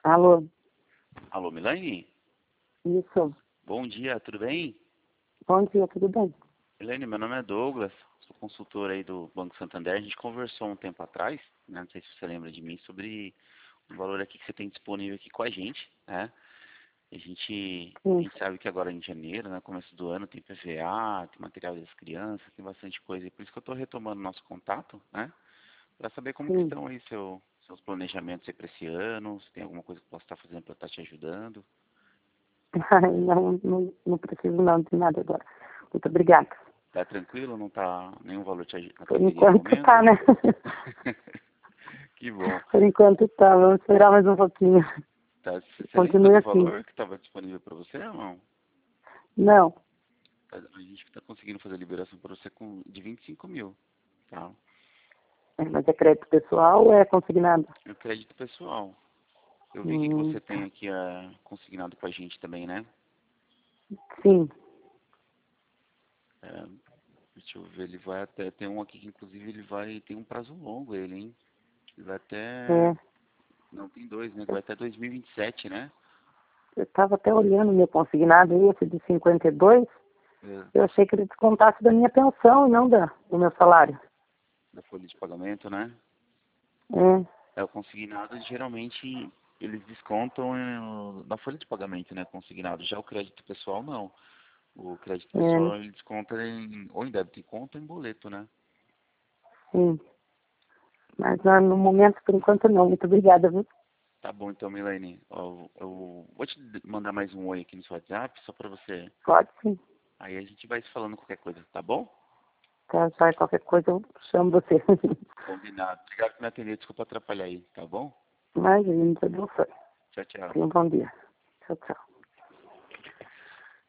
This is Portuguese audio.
Alô, Alô, Milane? isso. Bom dia, tudo bem? Bom dia, tudo bem? Milane, meu nome é Douglas, sou consultor aí do Banco Santander. A gente conversou um tempo atrás, né, não sei se você lembra de mim, sobre o valor aqui que você tem disponível aqui com a gente, né? A Sim. gente sabe que agora em janeiro, né, começo do ano, tem PVA, tem material das crianças, tem bastante coisa. E por isso que eu estou retomando nosso contato, né? Para saber como que Sim. estão aí seus planejamentos aí para esse ano, se tem alguma coisa que eu possa estar fazendo para estar te ajudando. Ai, não preciso não de nada agora. Muito obrigada. Tá tranquilo? Não tá nenhum valor te Por atenderia no enquanto tá, momento? né? Que bom. Por enquanto tá. Vamos esperar mais um pouquinho. Tá, você lembra Continue do assim. valor que estava disponível para você ou não? Não. A gente está conseguindo fazer a liberação para você de 25 mil, tá? Mas é crédito pessoal ou é consignado? É o crédito pessoal. Eu vi que você tem Tá. aqui consignado com a gente também, né? Sim. É, deixa eu ver, ele vai até, tem um aqui que inclusive tem um prazo longo ele, hein? Ele vai até, É. não, tem dois, né? Vai até 2027, né? Eu estava até olhando meu consignado aí, esse de 52. É, Eu achei que ele descontasse da minha pensão e não do meu salário. da folha de pagamento, né? É. É, o consignado, geralmente, eles descontam na folha de pagamento, né, consignado. Já o crédito pessoal, não. O crédito É. pessoal, ele desconta ou em débito em conta ou em boleto, né? Sim. Mas no momento, por enquanto, não. Muito obrigada, viu? Tá bom, então, Milene. Ó, eu vou te mandar mais um oi aqui no seu WhatsApp, só pra você. Pode sim. Aí a gente vai se falando qualquer coisa, tá bom? Tá, sai qualquer coisa, eu chamo você. Combinado. Obrigado por me atender, desculpa atrapalhar aí, tá bom? Imagina, tudo bem. Tchau, tchau. Tenha um bom dia. Tchau, tchau.